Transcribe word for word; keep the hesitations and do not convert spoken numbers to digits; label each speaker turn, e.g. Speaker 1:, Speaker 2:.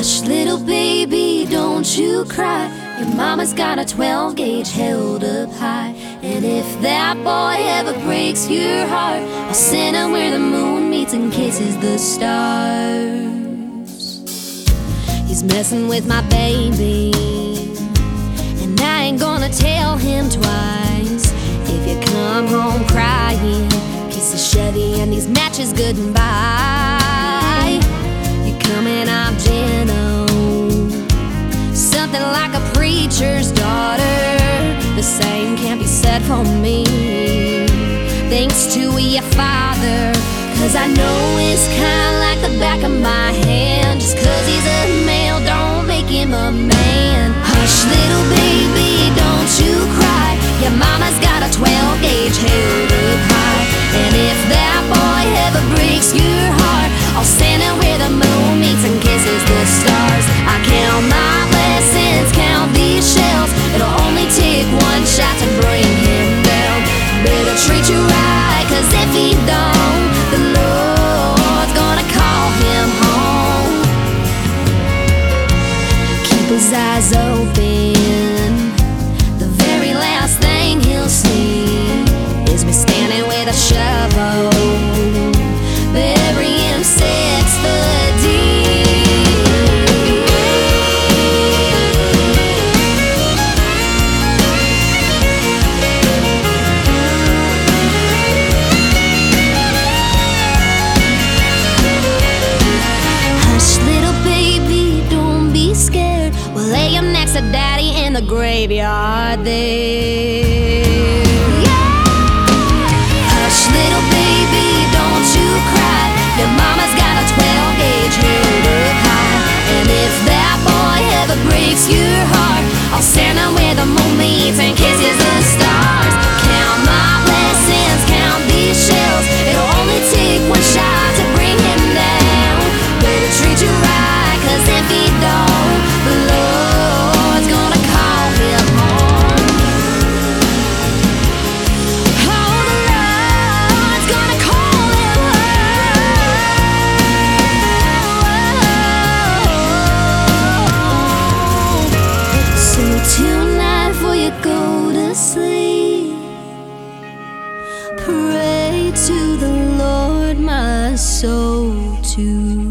Speaker 1: Hush, little baby, don't you cry. Your mama's got a twelve gauge held up high. And if that boy ever breaks your heart, I'll send him where the moon meets and kisses the stars. He's messing with my baby, and I ain't gonna tell him twice. If you come home crying, kiss the Chevy and these matches goodbye. You're coming up gentle, something like a preacher's daughter. The same can't be said for me, thanks to your father. Cause I know it's kinda like the back of my hand. Just cause he's a male don't make him a man. Hush, little baby, don't you cry. Your mama's got a twelve gauge held up high. And if that boy ever breaks your heart, I'll send him where the moon meets and kisses the stars. I count my blessings, count these shells. It'll only take one shot to bring him down. Better treat you right, cause if he don't, the Lord's gonna call him home. Keep his eyes open, the very last thing he'll see is me standing with a shovel, bury him six foot deep. Hush, little baby, don't be scared. We'll lay him next to daddy in the graveyard there. Little baby, don't you cry. Your mama's got a twelve gauge held up high. And if that boy ever breaks your heart, I'll send him where the moon meets and kisses the stars. Count my blessings, count these shells. It'll only take one shot to bring him down. Better treat you right, cause if he don't, the Lord's gonna call him home. Tonight before you go to sleep, pray to the Lord my soul to